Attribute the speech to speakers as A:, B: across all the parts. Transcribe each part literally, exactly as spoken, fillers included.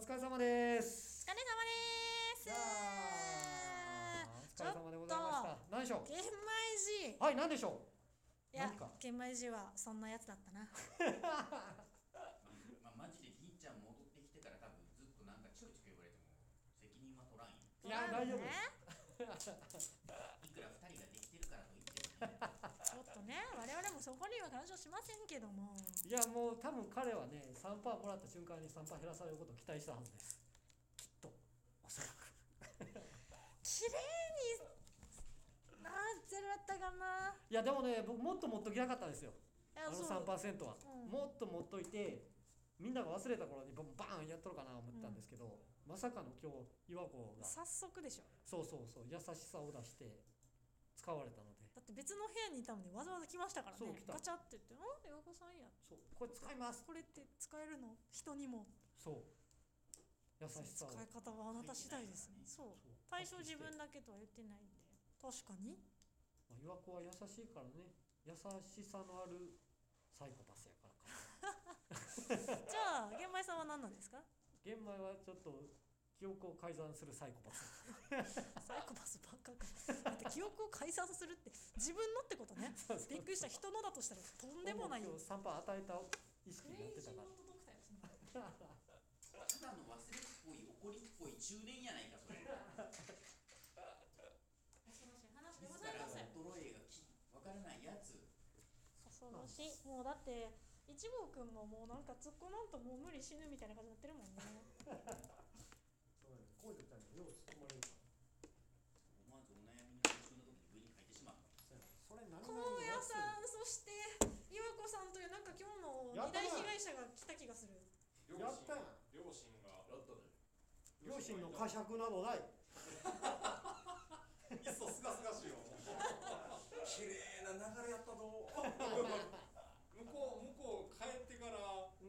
A: 疲れ様です。
B: お疲れ様です。
A: お疲れ様でございました。何でしょう。
B: 玄米寺。
A: はい、何でしょう。
B: いや
A: 何か、
B: 玄米寺はそんなやつだったな。
C: まあ、マジでひーちゃん戻ってきてから多分ずっとなんかちょいちょい言われても責任は取らんよ。
A: いや、大丈夫です。
C: いくらふたりができてるからといってもね。
B: ちょっとね、我々もそこには干渉しませんけども。
A: いや、もう多分彼はね、さんパーセントもらった瞬間にさんパーセント減らされることを期待したはずです。きっと、おそらく。
B: 綺麗になってるだったかな。
A: いや、でもね、僕もっと持っときたかったですよ。
B: いや
A: あのさんパーセントは、
B: うん、
A: もっと持っといて、みんなが忘れた頃にバーンやっとるかなと思ったんですけど、うん、まさかの今日岩子が
B: 早速でしょ。
A: そうそうそう、優しさを出して使われたので。
B: だって別の部屋にいたのにわざわざ来ましたからね。ガチャって言って「あ、岩子さんや」
A: そう、これ使います、
B: これって使えるの、人にも。そう優しさを、使い方はあなた次第ですね。そう、対象自分だけとは言ってないんで。確かに、
A: まあ、岩子は優しいからね。優しさのあるサイコパスやからか
B: じゃあ玄米さんは何なんですか。
A: 玄米はちょっと記憶を改ざんするサイコパス
B: サイコパスばっかか。だって記憶を改ざんするって自分のってことね。びっくりした。人のだとしたらとんでもないよ。
A: さんパーセント与えた意識になってたから。
C: ただの忘れっぽい怒りっぽい中年やないかそれ。
B: 恐ろしい話でございます。
C: 衰えがき分からないやつ。
B: 恐ろしい。もうだって一号くんももうなんか突っ込まんともう無理、死ぬみたいな感じになってるもんね。
A: そうね、こういうのよう突っ込まれるから。
C: 思わずお悩みの練習の時に上に書いてしまった。
A: それ何
B: 荒野さん、そして岩子さんというなんか今日の二大被害者が来た気がする。
A: やったやん。
D: 両親がやったね。
A: 両親の呵責などない。
D: いっそすがすがしいよ。綺麗な流れやったと。向こう向こう帰ってから、うん、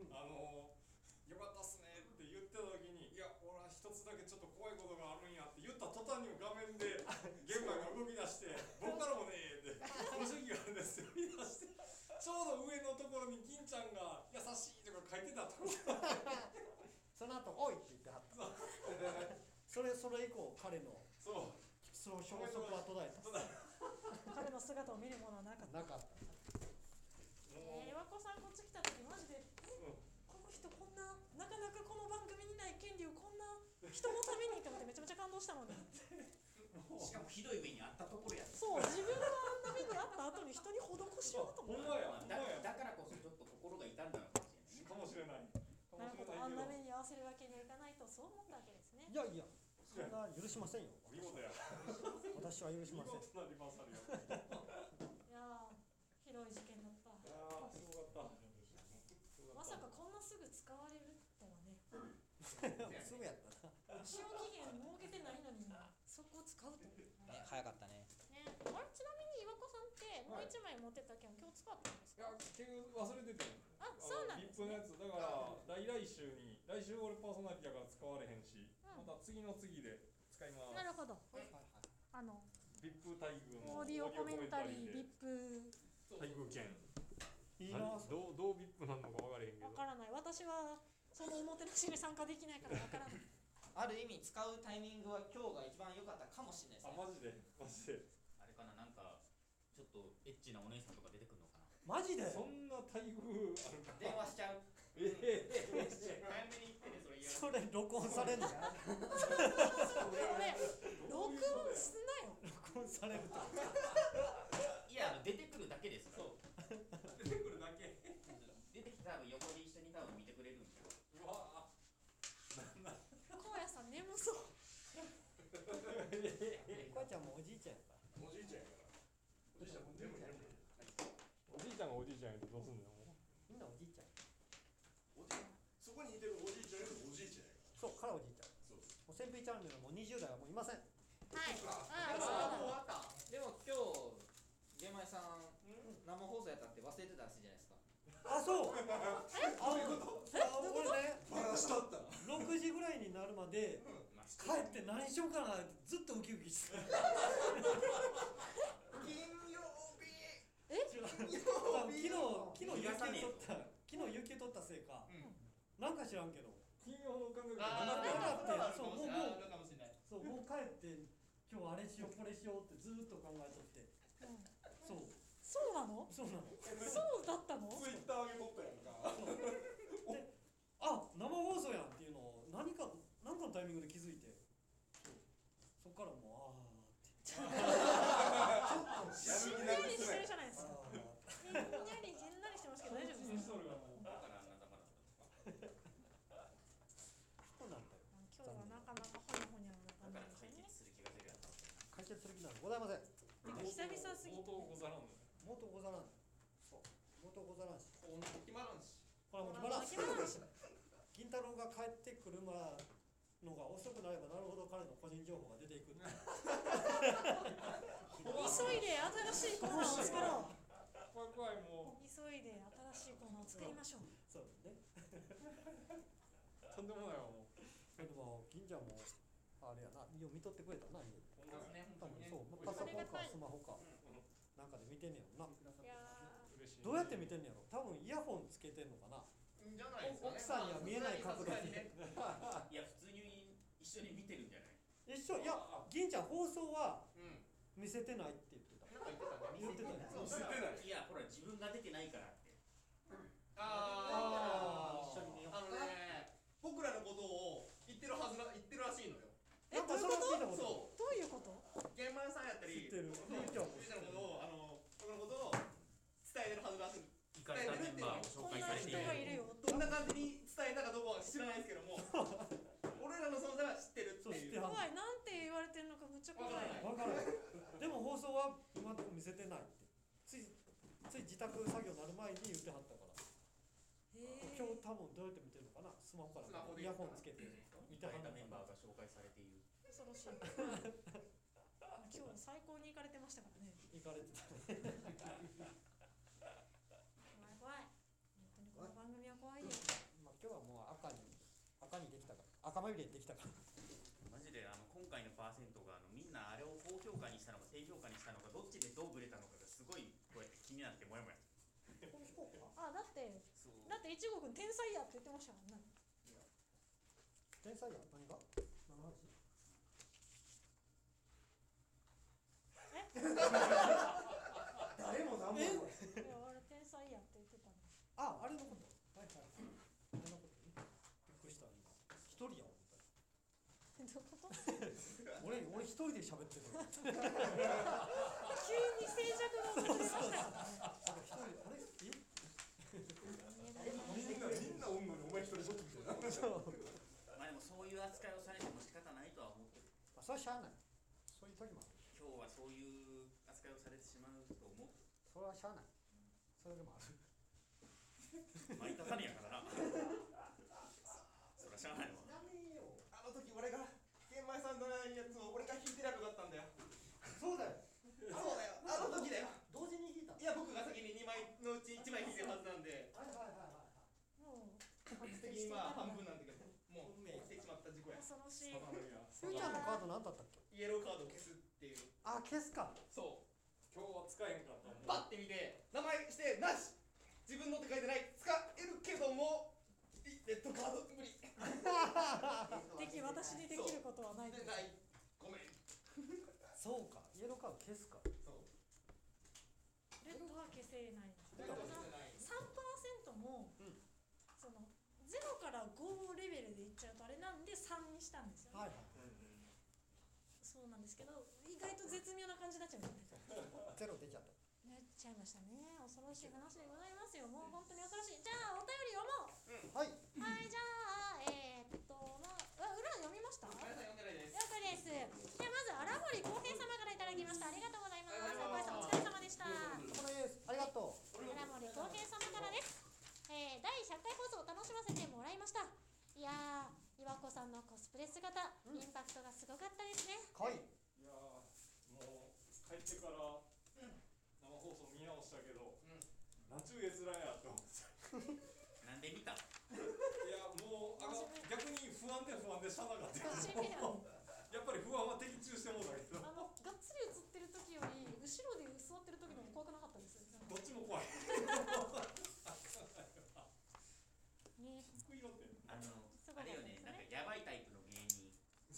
D: あのよかったっすねって言ってた時に、いや俺は一つだけちょっと怖いことがあるんやって言った途端にも画面で玄米が動き出して僕からもねーってご主義があるんですよ言い出して、ちょうど上のところに金ちゃんが優しいとか書いてたところ
A: その後おいって言ってはったそれそれ以降彼の
D: そう
A: その消息は途絶え
B: た。彼の姿を見るものはなかった。
A: なかった。
B: えー、岩子さんこっち来た時マジで、うん、この人こんななかなかこの番組にない権利をこんな人のためにと思ってめちゃめちゃ感動したので
C: しかもひどい目にあったところやった。
B: そう、自分があんな目にあった後に人に施しようと思って。
D: ほんまや、
C: だ, だからこそちょっと心が痛んだのかもしれない。
D: かもしれない。
B: なるほど、あんな目に合わせるわけにはいかないとそう思ったわけですね。
A: いやいや、そんな許しませんよ。
D: 見事や。
A: 私は許しません。
D: 見事なリバーサルや。
B: いやー、ひどい事件だった。
D: いやー、すごかった。
B: まさかこんなすぐ使われるとはね。
A: すぐやったな。
B: 使用期限設けてないのにそこを使うと。ね、
E: 早かったね。
B: ね、あれちなみに岩子さんってもう一枚持ってたけん今日使ったんですか。
D: いや、結局忘れてたよ。
B: あ、そうなんですね。
D: リップのやつだから来来週に来週俺パーソナリティだから使われへんし、うん、また次の次で使います。
B: なるほど。はいはいはい。あの
D: ビップ待遇の
B: オーディオコメンタリービップ
D: 待遇券。
A: いいな。
D: どうどうビップなのか分からへんけど。
B: 分からない。私はそのおもてなしに参加できないから分からない。
E: ある意味使うタイミングは今日が一番良かったかもしれないですね。
D: あ、マジでマジで。
C: あれかな、なんかちょっとエッチなお姉さんとか出てくるのかな。
A: マジで
D: そんな待遇あるか。
E: 電話しちゃう。
D: ええ
C: 早めに言ってね、それ言われて。
A: それ録音されんの。
B: それ録音すなよ。
A: 録音されると。
C: いや、あの出てくるだけです。そう。
D: 出てくるだけ。
C: 出てきたら横で一緒に多分見てくれるんですよ。
D: うわぁ。なんだ。
B: 荒野さん眠そう。
A: こやちゃんもおじいちゃんやから。
D: おじいちゃんやから。おじいちゃんも眠い眠い。おじいちゃんがおじいちゃんやとどうすんのよ。
A: みんなおじいちゃん。
D: おじいそこにいてるおじいちゃんやおじいちゃんやから。
A: そう、からおじいちゃん。そう。もう先輩チャンネルもうにじゅう代はもういません。はい。
B: あ
E: あ、もう終わった。でも今日玄米さん生放送やったって忘れてたらしいじゃないですか。
A: あ、そう。え？どういうこと？俺ね、
D: バラしとった。
A: ろくじぐらいになるまで帰って何しようかなってずっとウキウキしてた。
D: 金曜日。
B: え？
A: 昨日昨日有給取った昨日有給取ったせいか、なんか知らんけど
D: 金曜の感覚で
F: あ
A: ー
F: あ
A: そうもう
F: あるかもしれない。
A: そうもう帰って今日あれしようこれしようってずーっと考えとって、
B: うん
A: そう
B: そうなの？
A: そうなの。
B: そうだったの？
D: ツイッター上げとったやんか。
A: で、あ、生放送やんっていうのを何か何かのタイミングで気づいて、そうそっからもうあーってちょっと
B: しんなりしてるじゃないですか。
A: あー
B: ひんやりひんなりしてますけど大丈夫
D: 気
B: ですか？
D: にしとるがもう。
C: だからあんなざまだった
A: そうなんだよ。
B: 今日はなかなかほにゃほにゃな感
C: だから
B: じですね。
C: 解決する気が出るやつ
A: 解決する気なんてございません。
B: 久々すぎて
D: 冒頭ござらんの。
A: 元ござらん。そう元ござらんし、
F: こんな決まらんし。
A: これはもう決まらんし。金太郎が帰ってくるまのが遅くなればなるほど彼の個人情報が出ていくっていう。
B: 急いで新しいコーナーを作ろう。
D: 怖い怖いもう。
B: 急いで新しいコーナーを作りましょう。
A: そうね。
D: とんでもないわもう。
A: でも銀ちゃんもあれやな、よう見とってくれたな。
C: そうですね、
A: 多
C: 本当
A: 分
C: にね。
A: そう、パソコンか
B: ありがたい
A: スマホかなんかで見てんねやろな。
B: いや
D: 嬉しい。
A: どうやって見てんねやろ。多分イヤホンつけてんのかな。
F: じゃないですかね。
A: 奥さんには見えない角度で。
F: ね。
C: いや、普通に一緒に見てるんじゃない
A: 一緒、いや、銀ちゃん放送は
F: うん。
A: 見せてないって言ってた。
F: なんか言ってたね。
A: 言ってたね
F: そう
D: 見せてない。
C: いや、ほら、自分が出てないからって。
F: あ
C: 一緒に見よう
F: あ。あのね、僕らのことを言ってるはずな、言ってるらしいのよ。
B: え、
A: なんかそれは聞いたこと
F: そ
B: どういうこと？
F: う。現場さんやったり。
A: 知ってる。
F: そう
A: 銀ちゃんも知ってる。
F: 僕らのことを、あの、僕のことを伝えてるはずらしい。
C: 行かれたメンバーを紹
B: こんな
C: 介されてい
B: 人がい
C: る。
B: るよ。
F: どんな感じに伝えたかどうかは知らないですけども、俺らの存在は知ってるっていう。
A: そう知ってはん
B: 怖い、なんて言われてるのかむっちゃ怖い。
A: わからない。でも放送は今のところ見せてないって。ついつい自宅作業になる前に言ってはったから。
B: へ
A: 今日多分どうやって見てるのかな。スマホから
F: スマホで
A: イヤホンつけて見てはん
C: 行かれた
A: のかな。
C: メンバーが紹介されている。
B: 恐ろしい。今日最高に行かれてましたからね。
A: 行かれてたね。
B: 怖い怖い。本当にこの番組は怖いよ。
A: まあ今日はもう赤に赤にできたから赤まみれにできたから。
C: マジであの今回のパーセントがあのみんなあれを高評価にしたのか低評価にしたのかどっちでどうブレたのかがすごいこうやって気になってもやもや。
B: あ、だって
C: そう
B: だっていちごくん天才やって言ってましたもんね。
A: 天才や何が？何の話？
F: 誰も何も。
B: いや、俺天才やって言ってたの。
A: あ、あれのこと。はいはい。あれのことね。びっくりした今。一人や思った。
B: どういうこと？
A: 俺俺一人で喋ってる。
B: 急に静寂が訪れましたよね。
A: なんか一人あれえ？
D: みんなみんなおんのにお前一人ぼっちみたいな。
A: そう。
C: まあでもそういう扱いをされても仕方ないとは思ってる。
A: まあそれはしゃあない。そういう時もある。
C: 今日はそういう扱いをされてしまうと思ってる。
A: それはしゃあない。それでもある。
C: 巻いた種やからな。そりゃしゃあないわ。
F: ダメよ。あの時俺が玄米さんのやつを俺が弾いてりゃよかったんだよ。
A: そうだよ。
F: そうだよ。あの時だよ。
A: 同時に弾いた。
F: いや僕が先ににまいのうちいちまい弾いてるはずなんで、
A: はいはいはいはい。
B: もう
F: 確実的にまあ半分なんだけど、もう
A: 運命
F: 起きてしまった事故や。
B: 恐ろしい。
A: ふーちゃんのカード何だったっけ？
F: イエローカードを消すっていう。
A: あ、消すか。
F: そう。
D: 今日は使えへんかったもん。
F: パッて見て名前してなし。自分のって書いてない。使えるけどもレッドカード無理。
B: でき私にできることはないです。
F: ない。ごめん。
A: そうか。イエローカード消すか。
F: そう。
B: レッドは消せないんです。
F: レッドは消せない。
B: さんパーセントも、
A: うん
B: そのゼロからごレベルでいっちゃうとあれなんでさんにしたんですよね。
A: はいはい。
B: そうなんですけど、意外と絶妙な感じになっちゃうよね。
A: ゼロ出ちゃった。
B: なっちゃいましたね。恐ろしい話でございますよ。もう本当に恐ろしい。じゃあお便り読もう。
A: はい。
B: はい、じゃあえー、っとまあ、裏読みました？了
F: 皆さん読んでないです。
B: 解です。じゃあまず荒森浩平様からいただきました。ありがとうございます。荒森さんお疲れ様でした。
A: これです。ありがとう。
B: 荒森浩平様からです。えー、だいひゃっかい放送を楽しませてもらいました。いやー、岩子さんのコスプレ姿、インパクトがすごかったですね。
A: かわいい。
D: いやーもう帰ってから生放送見直したけど、ナチュエズラやと思って。
C: なんで見た？
D: いやもうあの逆に不安で不安でしゃあなかったけ
B: 真面目やん。
D: ど、やっぱり不安は的中してもうたけど、
B: あのがっつり映ってる時より後ろで座ってる時の方が怖くなかったです。
D: どっちも怖い。
B: ね、
D: 低いよって。
C: あの
B: すごかった
C: あれよ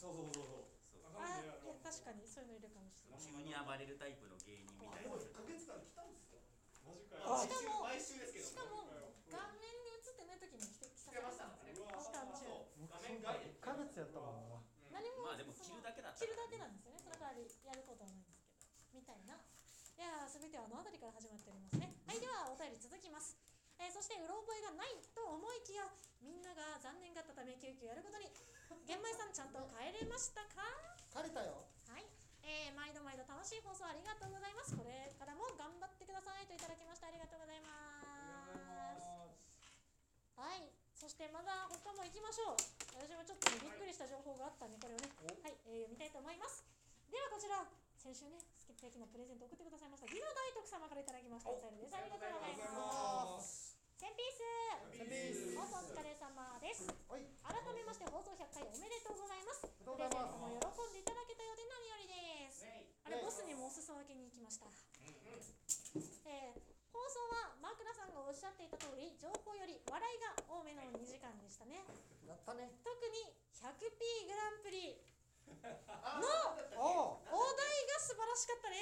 D: そうそうそうそう
C: そう
B: あいや確かにそういうのいるかもしれない。
C: 急に暴れるタイプの芸人みたいな。
F: もういっかげつかん来たんですよ。
D: マジか
A: あ
D: よ
B: しかも
F: 毎週ですけど
B: しかも顔面に映ってない時に来て来
F: 来てましたからね。
D: うわ
B: 期間中
F: そう画面外で
A: いっかげつやったもんな。
B: 何も
C: まあでも着るだけだった
B: 着
C: ら
B: るだけなんですよね。その代わりやることはないんですけどみたいな。いやー全てはあの辺りから始まっておりますね。はいではお便り続きます。えー、そしてうろ覚えがないと思いきやみんなが残念がったため急遽やることに。玄米さんちゃんと帰れましたか？
A: 借りたよ。
B: はい、えー、毎度毎度楽しい放送ありがとうございます。これからも頑張ってくださいといただきました。ありがとうございますはい、そしてまだ他も行きましょう。私もちょっと、ね、びっくりした情報があったんでこれをね、はい、えー、読みたいと思います。ではこちら先週ね素敵なプレゼント送ってくださいましたギノ大徳様からいただきましたお便りです。ありがとうございます。センピース
A: センピース。
B: 放送お疲れ様です。
A: はい。
B: 改めまして放送ひゃっかいおめでとうございます。プ
A: おめでとう
B: レゼン
A: ございます
B: トも喜んでいただけたようで何よりです。あれボスにもお裾分けに行きました。えー、放送はマークラさんがおっしゃっていた通り情報より笑いが多めのにじかんでしたね。
A: やったね。
B: 特に ひゃくピー グランプリ
A: おお。
B: お題が素晴らしかったです。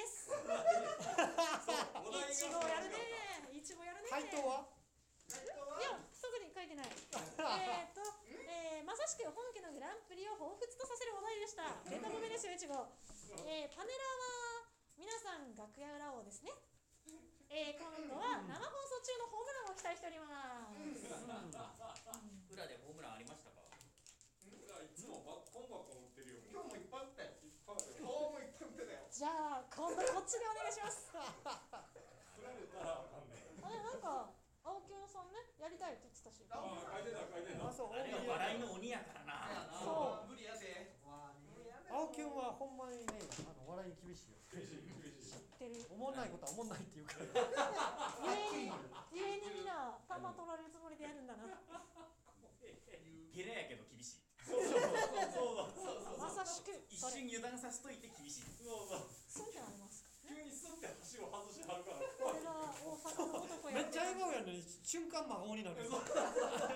B: いちごやるねいちごやるね。
A: 回答は？
B: いや特に書いてないえっと、えー、まさしく本家のグランプリを彷彿とさせるお題でした。ベタ褒めですよいちご。えー、パネラーは皆さん楽屋裏王ですね。えー、今度は生放送中のホームランを期待しております。
C: 裏でホームランありましたか？
D: いつもバッコンバコン打ってるよ。
F: 今日もいっぱい打ったよ。
D: いっぱいある
F: 今日もいっぱい打ってたよ。
B: じゃあ今度こっちでお願いします。
D: 振られたらあかんね。
B: あれなんか青木さんねやりたいって言ってたし。
D: ああ書いてた書いてた。
A: あそう。
C: あれは笑いの鬼やからな。
B: そう
F: 無理やで。
A: 青木くんはほんまにねあの笑いに厳しいよ。
D: 厳しい厳しい。
B: 知ってる。
A: おもんないことはおもんないって言うから。
B: ゆえにゆえにみんな球取られるつもりでやるんだな。
C: ゲラやけど厳しい。
D: そうそうそうそう。
B: まさしく
C: 一
B: それ
C: 瞬油断させといて厳しい。
D: そうそう。
B: そうってありますか
D: 急にスッて箸を外してはるから。
B: これが大阪の男や
A: めっちゃ笑顔やのに瞬間魔法になる。
B: すごいですね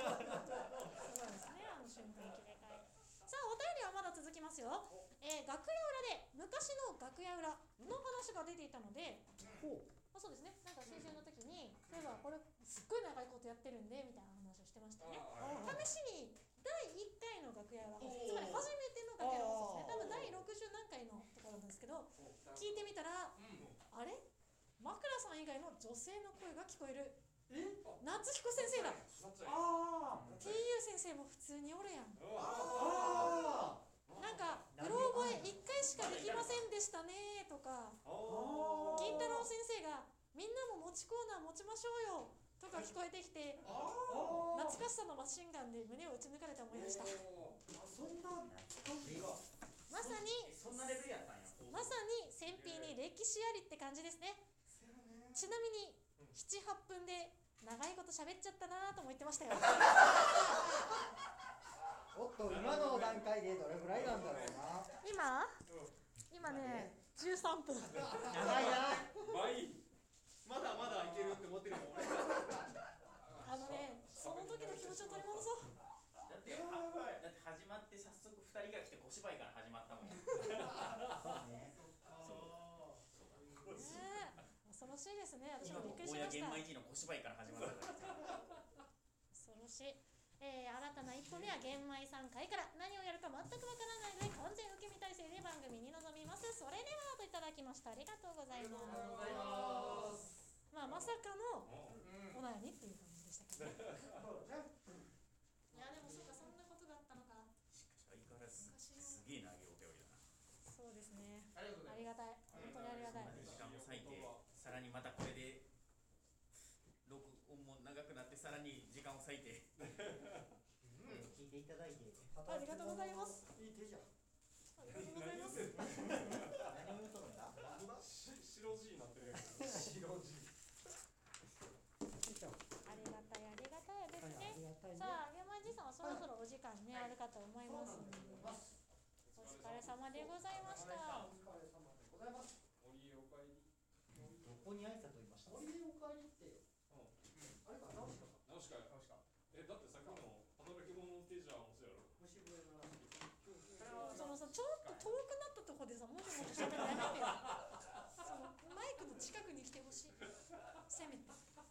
B: あの瞬間切り替え。さあお便りはまだ続きますよ。えー、楽屋裏で昔の楽屋裏の話が出ていたので、
A: ほう。
B: あそうですねなんか先週の時にそういえばこれすっごい長いことやってるんでみたいな話をしてましたね。試しにだいいっかいの楽屋裏放送つまり初めての楽屋裏放送ですね。多分だいろくじゅう何回のとかなんですけど聞いてみたらあれ枕さん以外の女性の声が聞こえる。
A: え？
B: 夏彦先生だ。
A: ああ。
B: ティーユー 先生も普通におるやん。
A: ああ。
B: なんかうろ覚えいっかいしかできませんでしたねとか銀太郎先生がみんなも持ちコーナー持ちましょうよとか聞こえてきて懐かしさのマシンガンで胸を打ち抜かれて思いました。
A: そんな
B: まさに
C: そんなレベルやったんや。
B: まさに戦費に歴史ありって感じですね。ちなみにななはっぷんで長いこと喋っちゃったなとも言ってましたよ。
G: おっと今の段階でどれぐらいなんだろうな。
B: 今今ねじゅうさんぷん。
G: 長いな。
D: 倍。
F: まだまだいけるって思ってるもん俺。
B: あのねその時の気持ちを取り戻そう。
C: だって、あ、だって始まって早速ふたりが来て小芝居から始まったもん。
G: そうね。
B: ねえ恐ろしいですね。私
C: 今
B: もびっくりし
C: も
B: ました。
C: 大家玄米寺の小芝居から始まったから。
B: 恐ろしい。えー、新たな一歩目は玄米さん会から何をやるか全くわからないので完全受け身体制で番組に臨みます。それではといただきました。ありがとうございます。まあまさかのお悩みっていう感じでしたけどね。いやでもそうかそんなことがあったのか。
C: しかし相変わらずすげえな行表だな。
B: そうですね。
F: ありがとうござい
B: ありがたい。本当にありがたい。
C: 時間も割いて、さらにまたこれで録音も長くなってさらに時間を割いて。
G: 聞いていただいて。
B: ありがとうございます。
A: いい手じゃん。
B: ありがとうございます。
G: 何を言うとるんだ。
D: し白字になってるやん。
F: 白字。
A: いいじゃん。
B: ありがたいありがたいです
A: あ
B: ね。
A: りがたいね。
B: さあ玄米じさんはそろそろお時間ね、あるかと思いますので、お疲れ様でございました。
G: お疲れ様でございます。
D: お家お帰り。
G: どこに挨拶を言いました。
A: お家お帰りって、あれか直しかか。
D: 直しか直しか。えだってさっきの働き者の手じゃ面白いやろ。
A: 虫笛の話。
B: そのさ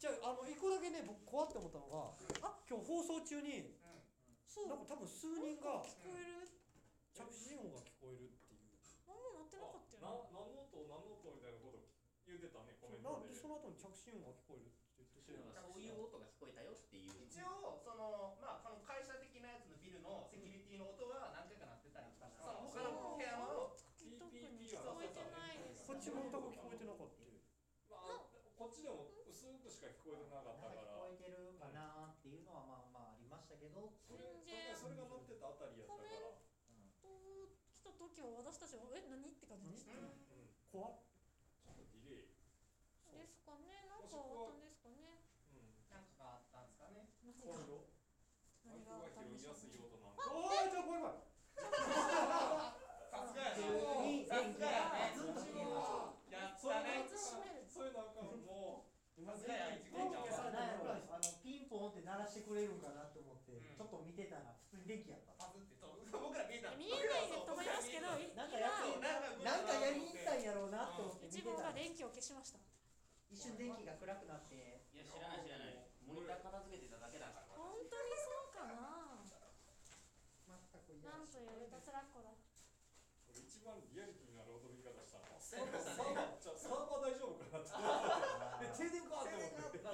A: じゃあ、あの一個だけね僕怖って思ったのが、あ今日放送中に
B: そう
A: なんか多分数人が
B: 聞こえる。
A: 着信音が聞こえるっていう。
B: 何も鳴ってなかったよね。
D: な何の音何の音みたいなこと言ってたねコメントで。
A: なんでその後に着信音が聞こえるって言ってて、
C: そういう音が聞こえたよっていう。
F: 一応そのまあこの会社的なやつのビルのセキュリティの音が何回か鳴ってたりとか、その他の部屋の
B: 特に聞こえてないですね。
A: こっち全く聞こえてなかった。
D: まあ、こっちでも薄くしか聞こえてなかったから。
G: 聞こえてるかなっていうのはまあまあありましたけど、
D: それそれが鳴ってたあたりやったから。
B: お来た時は私たちはえ何って感じでした。
D: うん。
A: 怖っ。
D: ちょっとディレイ。
B: ですかね。なんかあったんですかね。
D: うん。
F: なんかがあったんですかね。
B: 何
A: 怖い
B: が
A: よ。
B: 何があったんでしょうね。
D: 音なんだ。
A: おーい、ちょ怖い怖い。
F: さすがやな。
G: 急に電気が
F: ずっと
G: ずっと消えました。
F: やったね。
B: いつ閉める。
D: そういうなんかもう
F: さすがや一
G: 電
F: 号ちゃんは。
G: 気がさ、なんやろあのピンポンって鳴らしてくれるんかなと思って、
F: うん
G: ちょっと見てたら普通に電気やった。
F: パズってそう僕ら見えた。
B: 見えないでと思いますけど、
G: なんかやって
B: 今
G: なんかやりに行ったんやろうなと思って見
B: 一
G: てたら、
B: 号が電気を消しました。
G: 一瞬電気が暗くなって、
C: いや知らない知らない。モニター片付けてただけだから。
B: 本当にそうかな。
G: 全くいや
B: なんというレタスラッコだ。
D: 俺一番リアリティのある驚き方したの。
F: そうやった
D: サー
F: ね。
D: バーじゃあサーバー大丈夫かなって。え停電かって思って。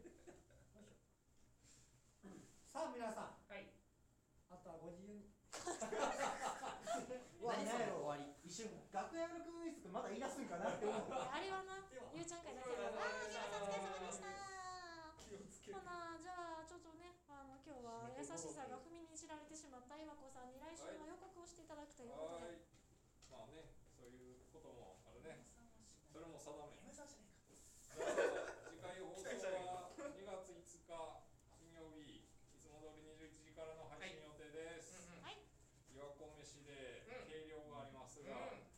G: さあ皆さん、
F: はい。
G: あとはご自由に。うわ、
C: 何それ
G: なんやろ
C: 終わり。
G: 一瞬楽屋の空室まだ言い出すんかなって思う。
B: あれはな、ゆうちゃん会だけど。ああ、皆さんお疲れ様でした。
D: 気をつけて。
B: ほな、じゃあちょっとね、あの今日は優しさが踏みにじられてしまった岩子さんに来週の予告をしていただくということで。
D: はい。まあね、そういうこともあるね。それも定め。
F: 嫁さんじゃね
D: じゃあ次回放送はにがついつか金曜日、いつも通りにじゅういちじからの配信予定です。
F: えか。うんうん。
B: はい。
D: 岩子飯で
F: うん
D: 計量がありますが、
F: うん